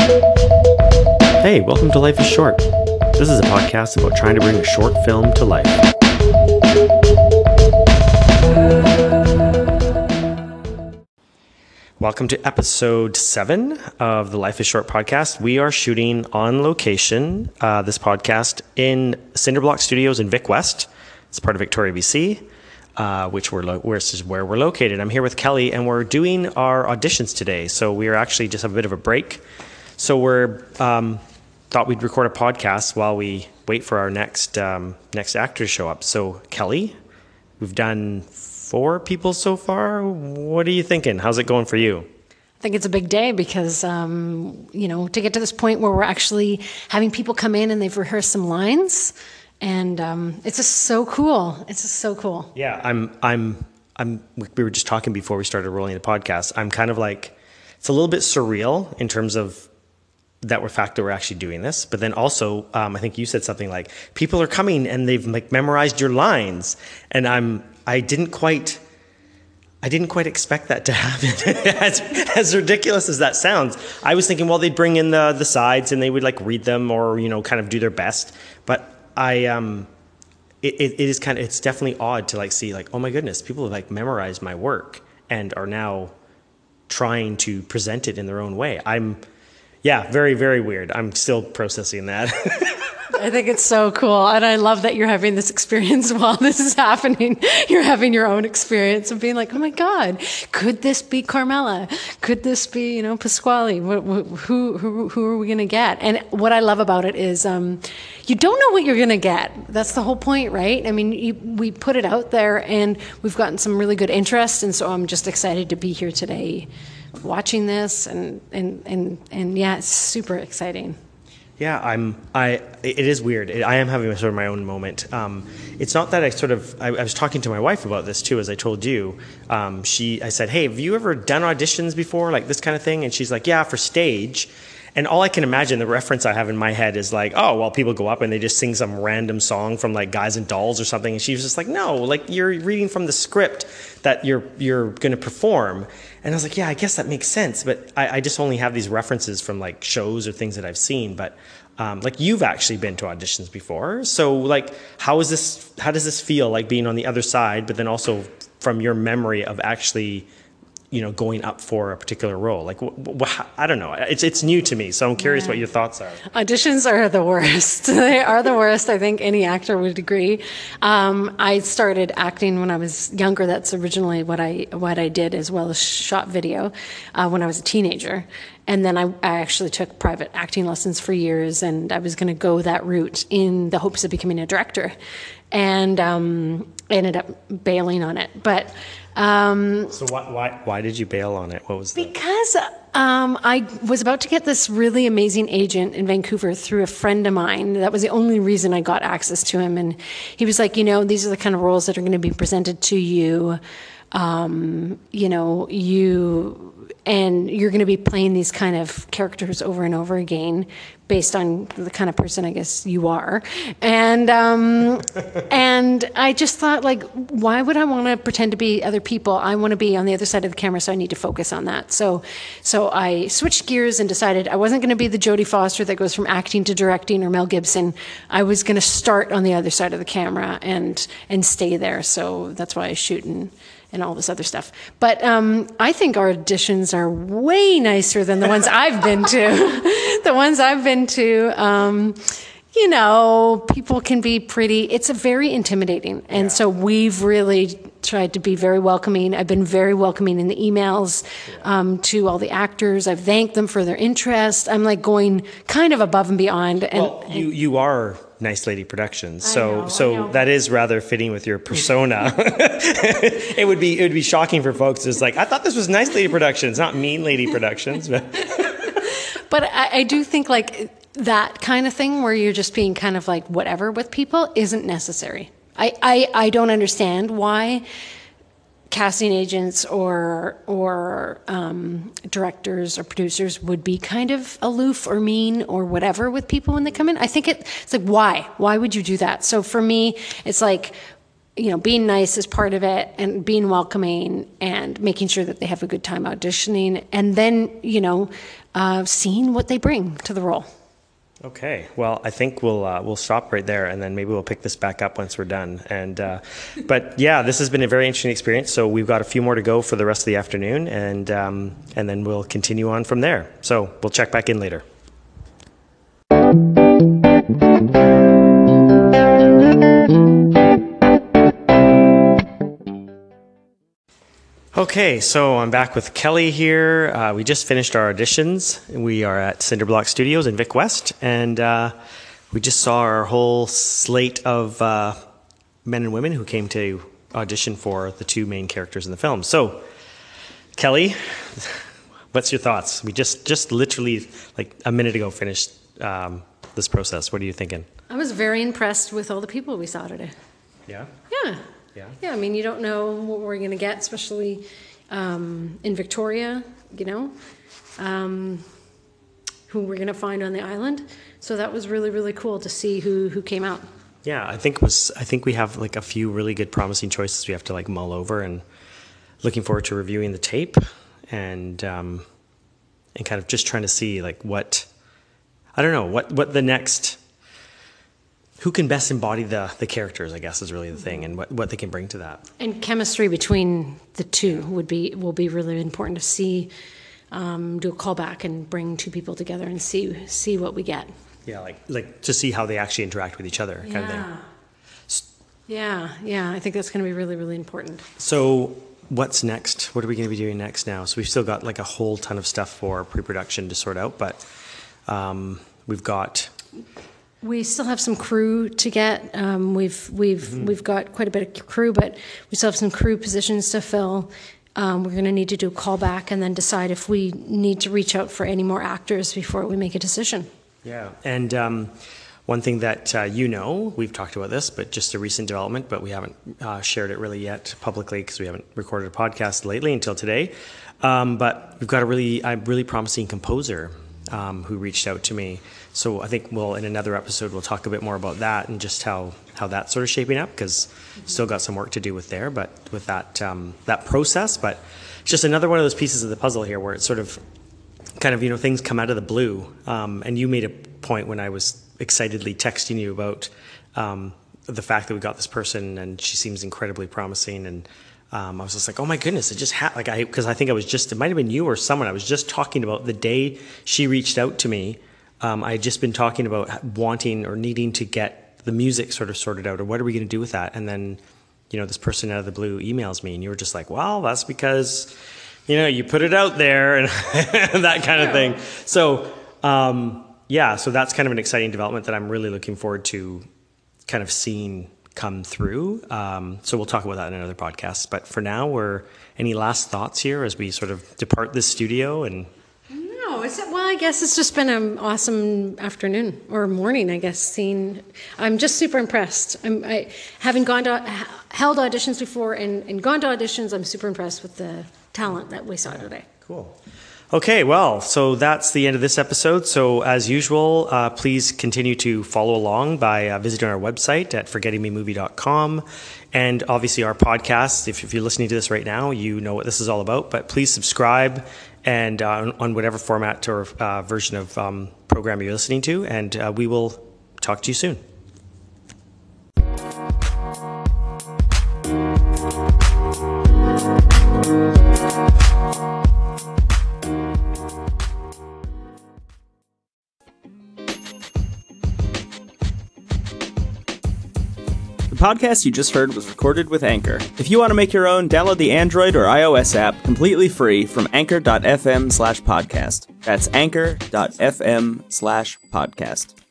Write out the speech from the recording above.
Hey, welcome to Life is Short. This is a podcast about trying to bring a short film to life. Welcome to episode 7 of the Life is Short podcast. We are shooting on location this podcast in Cinderblock Studios in Vic West. It's part of Victoria, BC, which is where we're located. I'm here with Kelly, and we're doing our auditions today. So we are actually just have a bit of a break. So we're thought we'd record a podcast while we wait for our next actor to show up. So Kelly, we've done 4 people so far. What are you thinking? How's it going for you? I think it's a big day because, to get to this point where we're actually having people come in and they've rehearsed some lines, and it's just so cool. It's just so cool. Yeah, we were just talking before we started rolling the podcast. I'm kind of like, it's a little bit surreal in terms of that we're actually doing this, but then also I think you said something like people are coming and they've like memorized your lines, and I didn't quite expect that to happen. as ridiculous as that sounds, I was thinking, well, they'd bring in the sides and they would like read them or kind of do their best, but it's definitely odd to like see like, oh my goodness, people have like memorized my work and are now trying to present it in their own way. Yeah, very, very weird. I'm still processing that. I think it's so cool. And I love that you're having this experience while this is happening. You're having your own experience of being like, oh my God, could this be Carmela? Could this be, Pasquale? Who are we going to get? And what I love about it is you don't know what you're going to get. That's the whole point, right? I mean, we put it out there and we've gotten some really good interest. And so I'm just excited to be here today watching this and yeah, it's super exciting. Yeah, it is weird. I am having sort of my own moment. It's not that I was talking to my wife about this too, as I told you. I said, hey, have you ever done auditions before, like this kind of thing? And she's like, yeah, for stage. And all I can imagine, the reference I have in my head is like, oh, well, people go up and they just sing some random song from like Guys and Dolls or something. And she was just like, no, like you're reading from the script that you're going to perform. And I was like, yeah, I guess that makes sense. But I just only have these references from like shows or things that I've seen. But like you've actually been to auditions before. So like, how does this feel like being on the other side, but then also from your memory of actually going up for a particular role? Like, I don't know. It's new to me, so I'm curious what your thoughts are. Auditions are the worst. They are the worst. I think any actor would agree. I started acting when I was younger. That's originally what I did, as well as shot video when I was a teenager. And then I actually took private acting lessons for years, and I was going to go that route in the hopes of becoming a director, and ended up bailing on it. But so why did you bail on it? What was because I was about to get this really amazing agent in Vancouver through a friend of mine. That was the only reason I got access to him, and he was like, these are the kind of roles that are going to be presented to you. And you're going to be playing these kind of characters over and over again based on the kind of person I guess you are. And and I just thought, like, why would I want to pretend to be other people? I want to be on the other side of the camera, so I need to focus on that. So I switched gears and decided I wasn't going to be the Jodie Foster that goes from acting to directing, or Mel Gibson. I was going to start on the other side of the camera and stay there. So that's why I shoot and all this other stuff. But I think our auditions are way nicer than the ones I've been to. The ones I've been to, people can be pretty, it's very intimidating. And so we've really tried to be very welcoming. I've been very welcoming in the emails to all the actors. I've thanked them for their interest. I'm like going kind of above and beyond. And you are Nice Lady Productions, so that is rather fitting with your persona. It would be shocking for folks. It's like, I thought this was Nice Lady Productions, not Mean Lady Productions. But I do think like that kind of thing where you're just being kind of like whatever with people isn't necessary. I don't understand why casting agents or directors or producers would be kind of aloof or mean or whatever with people when they come in. I think it's like, why would you do that? So for me, it's like, being nice is part of it, and being welcoming and making sure that they have a good time auditioning. And then, seeing what they bring to the role. Okay, well, I think we'll stop right there, and then maybe we'll pick this back up once we're done. And but yeah, this has been a very interesting experience. So we've got a few more to go for the rest of the afternoon, and then we'll continue on from there. So we'll check back in later. Okay, so I'm back with Kelly here. We just finished our auditions. We are at Cinderblock Studios in Vic West, and we just saw our whole slate of men and women who came to audition for the two main characters in the film. So, Kelly, what's your thoughts? We just literally, like a minute ago, finished this process. What are you thinking? I was very impressed with all the people we saw today. Yeah? Yeah, I mean, you don't know what we're going to get, especially in Victoria, who we're going to find on the island. So that was really, really cool to see who came out. Yeah, I think we have like a few really good promising choices we have to like mull over, and looking forward to reviewing the tape and kind of just trying to see like what the next. Who can best embody the characters, I guess, is really the thing, and what they can bring to that. And chemistry between the two will be really important to see, do a callback and bring two people together and see what we get. Yeah, like to see how they actually interact with each other, kind of thing. Yeah, I think that's going to be really, really important. So what's next? What are we going to be doing next now? So we've still got like a whole ton of stuff for pre-production to sort out, but we still have some crew to get. We've got quite a bit of crew, but we still have some crew positions to fill. We're going to need to do a callback and then decide if we need to reach out for any more actors before we make a decision. Yeah, and one thing that we've talked about this, but just a recent development, but we haven't shared it really yet publicly because we haven't recorded a podcast lately until today. But we've got a really promising composer who reached out to me. So I think in another episode, we'll talk a bit more about that and just how that's sort of shaping up, because still got some work to do with that process. But it's just another one of those pieces of the puzzle here where it's sort of kind of, things come out of the blue. And you made a point when I was excitedly texting you about the fact that we got this person and she seems incredibly promising. And I was just like, oh my goodness, it just because I think it might have been you or someone. I was just talking about the day she reached out to me. I had just been talking about wanting or needing to get the music sort of sorted out, or what are we going to do with that? And then, this person out of the blue emails me, and you were just like, well, that's because, you put it out there and that kind of thing. So, so that's kind of an exciting development that I'm really looking forward to kind of seeing come through. So we'll talk about that in another podcast. But for now, any last thoughts here as we sort of depart this studio? And I guess it's just been an awesome afternoon or morning, I guess, I'm just super impressed. Having held auditions before and gone to auditions, I'm super impressed with the talent that we saw today. Cool. Okay, well, so that's the end of this episode. So as usual, please continue to follow along by visiting our website at forgettingmemovie.com. And obviously our podcast, if you're listening to this right now, you know what this is all about. But please subscribe and on whatever format or version of program you're listening to. And we will talk to you soon. The podcast you just heard was recorded with Anchor. If you want to make your own, download the Android or iOS app completely free from anchor.fm/podcast. That's anchor.fm/podcast.